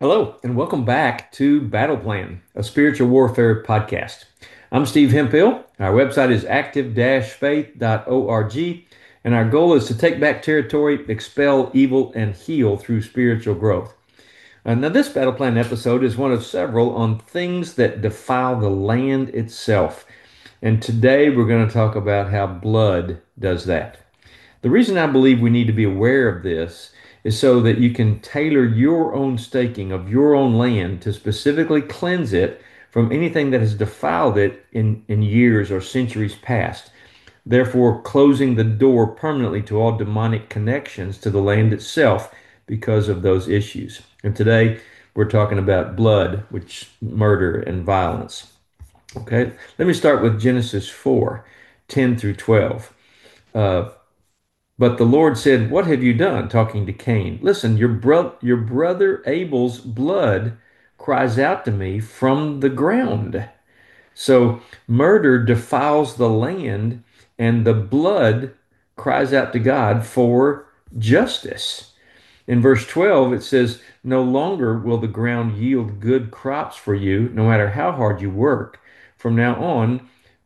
Hello, and welcome back to Battle Plan, a spiritual warfare podcast. I'm Steve Hemphill. Our website is active-faith.org, and our goal is to take back territory, expel evil, and heal through spiritual growth. Now, this Battle Plan episode is one of several on things that defile the land itself. And today we're going to talk about how blood does that. The reason I believe we need to be aware of this is so that you can tailor your own staking of your own land to specifically cleanse it from anything that has defiled it in years or centuries past, therefore closing the door permanently to all demonic connections to the land itself because of those issues. And today we're talking about blood, which murder and violence. Okay, let me start with Genesis 4:10 through 12. Uh, but the Lord said, "What have you done?" Talking to Cain. "Listen, your brother Abel's blood cries out to me from the ground." So murder defiles the land, and the blood cries out to God for justice. In verse 12, it says, "No longer will the ground yield good crops for you, no matter how hard you work. From now on,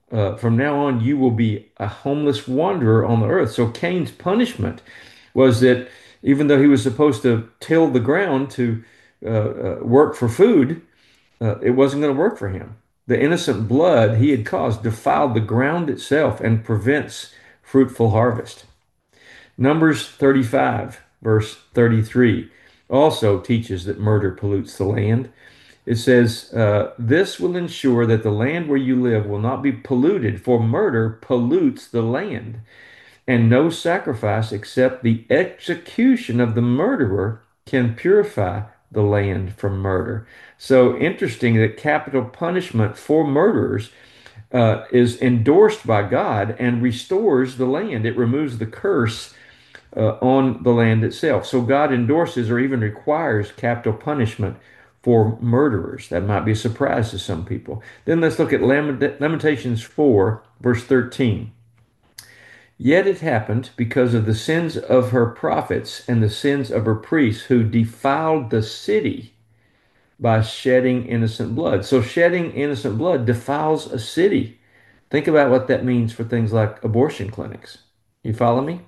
you will be a homeless wanderer on the earth." So Cain's punishment was that even though he was supposed to till the ground to work for food, it wasn't going to work for him. The innocent blood he had caused defiled the ground itself and prevents fruitful harvest. Numbers 35, verse 33, also teaches that murder pollutes the land. It says, "This will ensure that the land where you live will not be polluted, for murder pollutes the land, and no sacrifice except the execution of the murderer can purify the land from murder." So interesting that capital punishment for murderers is endorsed by God and restores the land. It removes the curse on the land itself. So God endorses or even requires capital punishment for murderers. That might be a surprise to some people. Then let's look at Lamentations 4, verse 13. "Yet it happened because of the sins of her prophets and the sins of her priests who defiled the city by shedding innocent blood." So shedding innocent blood defiles a city. Think about what that means for things like abortion clinics. You follow me?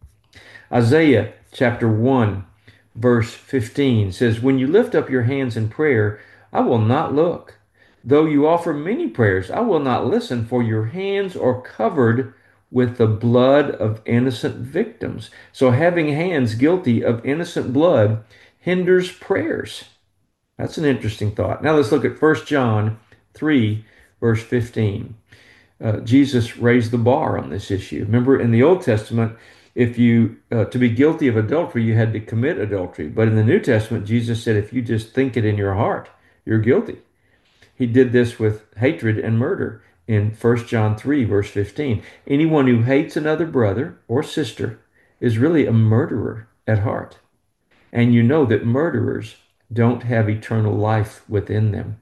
Isaiah chapter 1, verse 15 says, "When you lift up your hands in prayer, I will not look. Though you offer many prayers, I will not listen, for your hands are covered with the blood of innocent victims." So having hands guilty of innocent blood hinders prayers. That's an interesting thought. Now let's look at 1 John 3, verse 15. Jesus raised the bar on this issue. Remember, in the Old Testament, if you to be guilty of adultery, you had to commit adultery. But in the New Testament, Jesus said, if you just think it in your heart, you're guilty. He did this with hatred and murder in 1 John 3, verse 15. Anyone who hates another brother or sister is really a murderer at heart. And you know that murderers don't have eternal life within them.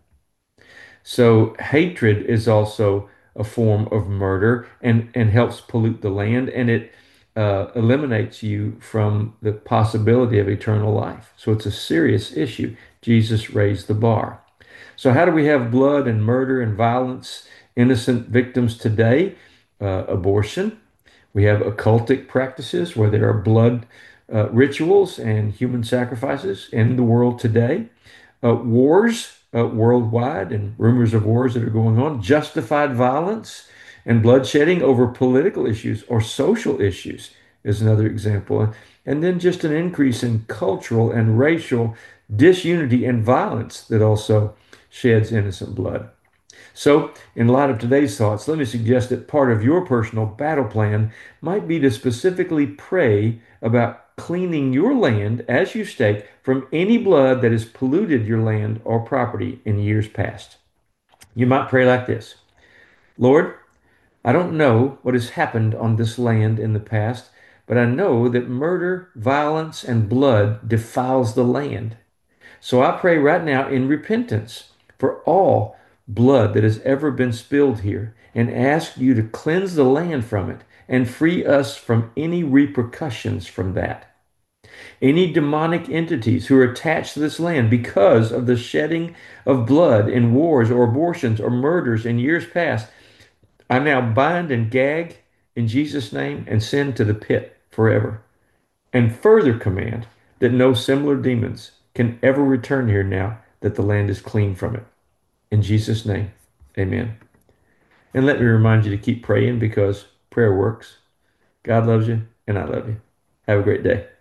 So hatred is also a form of murder and helps pollute the land, and it eliminates you from the possibility of eternal life. So it's a serious issue. Jesus raised the bar. So how do we have blood and murder and violence, innocent victims today? Abortion. We have occultic practices where there are blood rituals and human sacrifices in the world today. Wars worldwide and rumors of wars that are going on, justified violence and bloodshedding over political issues or social issues is another example. And then just an increase in cultural and racial disunity and violence that also sheds innocent blood. So, in light of today's thoughts, let me suggest that part of your personal battle plan might be to specifically pray about cleaning your land as you stake from any blood that has polluted your land or property in years past. You might pray like this: Lord, I don't know what has happened on this land in the past, but I know that murder, violence, and blood defiles the land. So I pray right now in repentance for all blood that has ever been spilled here and ask you to cleanse the land from it and free us from any repercussions from that. Any demonic entities who are attached to this land because of the shedding of blood in wars or abortions or murders in years past, I now bind and gag in Jesus' name and send to the pit forever. And further command that no similar demons can ever return here now that the land is clean from it. In Jesus' name, amen. And let me remind you to keep praying because prayer works. God loves you, and I love you. Have a great day.